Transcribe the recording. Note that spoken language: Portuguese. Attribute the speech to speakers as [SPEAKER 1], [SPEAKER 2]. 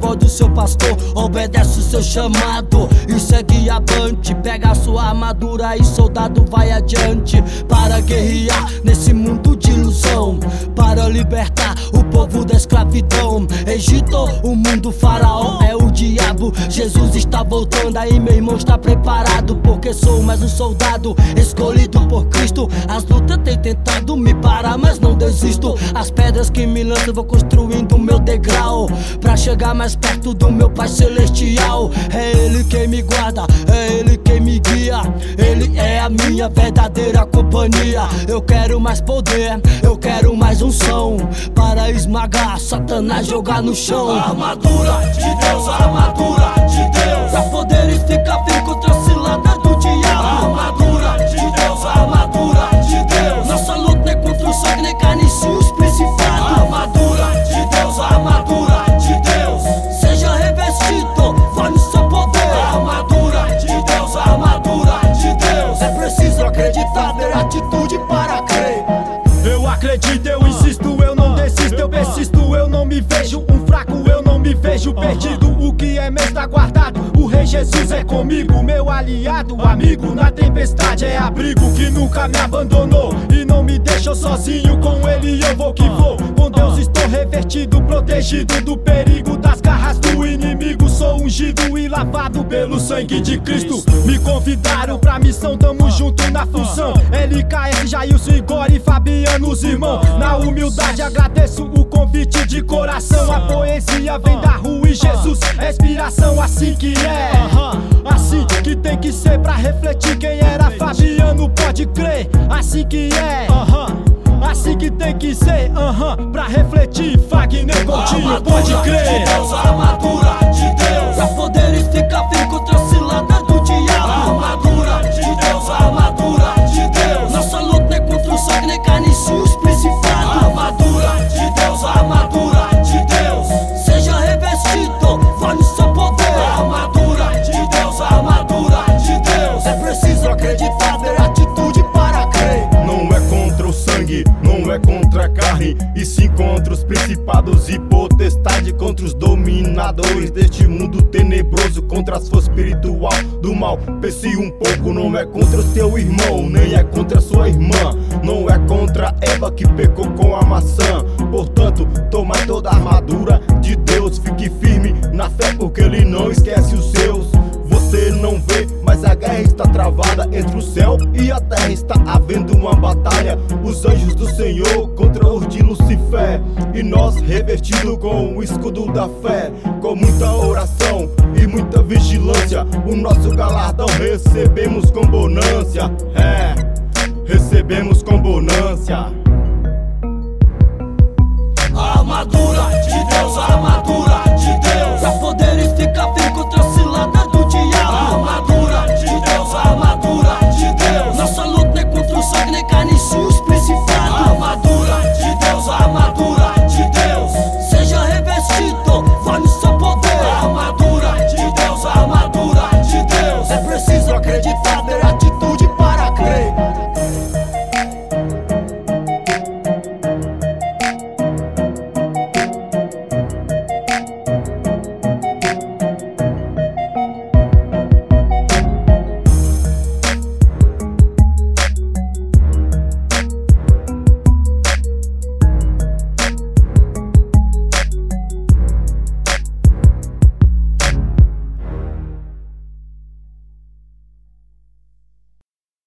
[SPEAKER 1] voz do seu pastor, obedece o seu chamado e segue avante. Pega a sua armadura e soldado vai adiante, para guerrear nesse mundo de ilusão, para libertar o povo da escravidão. Egito, o mundo faraó é o diabo. Jesus está voltando, aí meu irmão está preparado, porque sou mais um soldado escolhido por Cristo. As lutas têm tentado me parar, mas não desisto. As pedras que me lançam, vou construindo o meu degrau, pra chegar mais perto do meu Pai Celestial. É Ele quem me guarda, é Ele quem me guia, Ele é a minha verdadeira companhia. Eu quero mais poder, eu quero mais unção, para esmagar Satanás, jogar no chão.
[SPEAKER 2] A armadura de Deus, a armadura de Deus,
[SPEAKER 1] pra poderes ficar firme contra a cilada do diabo.
[SPEAKER 2] A armadura de Deus, a armadura de Deus,
[SPEAKER 1] nossa luta não é contra o sangue, nem carne e sim os principados.
[SPEAKER 2] A armadura de Deus, a armadura de Deus,
[SPEAKER 1] seja revestido, vai no seu poder.
[SPEAKER 2] A armadura de Deus, a armadura de Deus,
[SPEAKER 1] é preciso acreditar, ter atitude para crer.
[SPEAKER 3] Eu acredito, eu insisto, eu não desisto, eu persisto, eu não me vejo um fraco, eu não me vejo perdido. O que é meu está guardado, o Rei Jesus é comigo, meu aliado, amigo, na tempestade é abrigo, que nunca me abandonou e não me deixou sozinho. Com Ele eu vou que vou, com Deus estou revertido, protegido do perigo, das garras do inimigo. Sou ungido e lavado pelo sangue de Cristo. Me convidaram pra missão, tamo junto na função. LKS, Jailson, Igor e Fabiano, os irmãos. Na humildade agradeço o convite de coração. A poesia vem da rua e Jesus é inspiração. Assim que é, assim que tem que ser, pra refletir quem era Fabiano, pode crer. Assim que é, assim que tem que ser, pra refletir Fagner Coutinho, pode crer.
[SPEAKER 2] de Deus, a armadura de Deus,
[SPEAKER 1] Pra poderes ficar firme contra a cilada do
[SPEAKER 2] a
[SPEAKER 1] diabo.
[SPEAKER 2] armadura de Deus, a armadura de Deus,
[SPEAKER 1] Nossa luta não é contra o sangue, nem carne e sim os
[SPEAKER 2] a
[SPEAKER 1] principados.
[SPEAKER 2] armadura de Deus, a armadura de Deus,
[SPEAKER 1] Seja revestido, vai no seu poder.
[SPEAKER 2] a armadura de Deus, a armadura de Deus,
[SPEAKER 1] É preciso acreditar, ter atitude para crer.
[SPEAKER 4] Não é contra o sangue, não é contra a carne, e sim contra os principados e potestade, contra os dominadores deste mundo tenebroso, contra as forças espiritual do mal. Pense um pouco, não é contra o seu irmão, nem é contra a sua irmã, não é contra Eva que pecou com a maçã. Portanto, tomai toda a armadura de Deus, fique firme na fé, porque Ele não esquece os seus. Você não vê, mas a guerra está travada entre o céu e a terra, está havendo uma batalha. Os anjos do Senhor contra os de Lucifer, e nós revestidos com o escudo da fé, com muita oração e muita vigilância, o nosso galardão recebemos com bonância.